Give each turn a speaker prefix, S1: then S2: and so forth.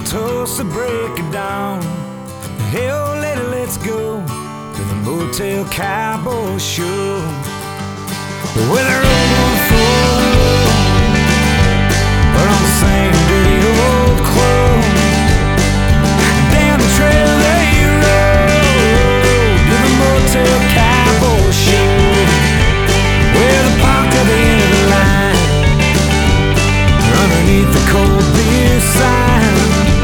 S1: toast to break it down. Hey, oh, lady, let's go to the Motel Cowboy Show. With a